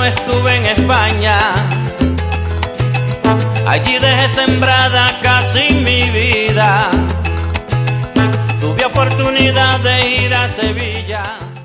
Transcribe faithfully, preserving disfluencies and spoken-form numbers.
estuve en España. Allí dejé sembrada casi mi vida. Tuve oportunidad de ir a Sevilla.